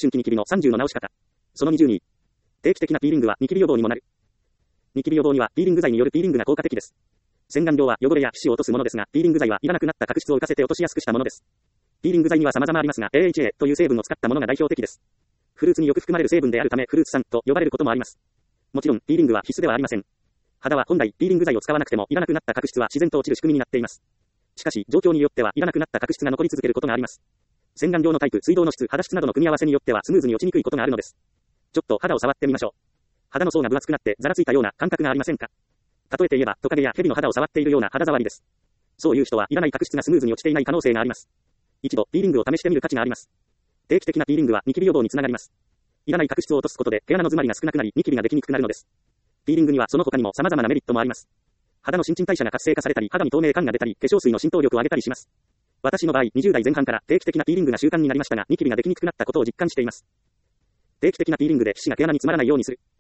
春季ニキビの30の直し方。その22。定期的なピーリングはニキビ予防にもなる。ニキビ予防にはピーリング剤によるピーリングが効果的です。洗顔料は汚れや皮脂を落とすものですが、ピーリング剤はいらなくなった角質を浮かせて落としやすくしたものです。ピーリング剤には様々ありますが、AHA という成分を使ったものが代表的です。フルーツによく含まれる成分であるため、フルーツ酸と呼ばれることもあります。もちろん、ピーリングは必須ではありません。肌は本来、ピーリング剤を使わなくても、いらなくなった角質は自然と落ちる仕組みになっています。しかし、状況によっては、いらなくなった角質が残り続けることがあります。洗顔料のタイプ、水道の質、肌質などの組み合わせによっては、スムーズに落ちにくいことがあるのです。ちょっと肌を触ってみましょう。肌の層が分厚くなって、ざらついたような感覚がありませんか？例えて言えば、トカゲやヘビの肌を触っているような肌触りです。そういう人はいらない角質がスムーズに落ちていない可能性があります。一度、ピーリングを試してみる価値があります。定期的なピーリングはニキビ予防につながります。いらない角質を落とすことで毛穴の詰まりが少なくなり、ニキビができにくくなるのです。ピーリングにはその他にも様々なメリットもあります。肌の新陳代謝が活性化されたり、肌に透明感が出たり、化粧水の浸透力を上げたりします。私の場合、20代前半から定期的なピーリングが習慣になりましたが、ニキビができにくくなったことを実感しています。定期的なピーリングで皮脂が毛穴に詰まらないようにする。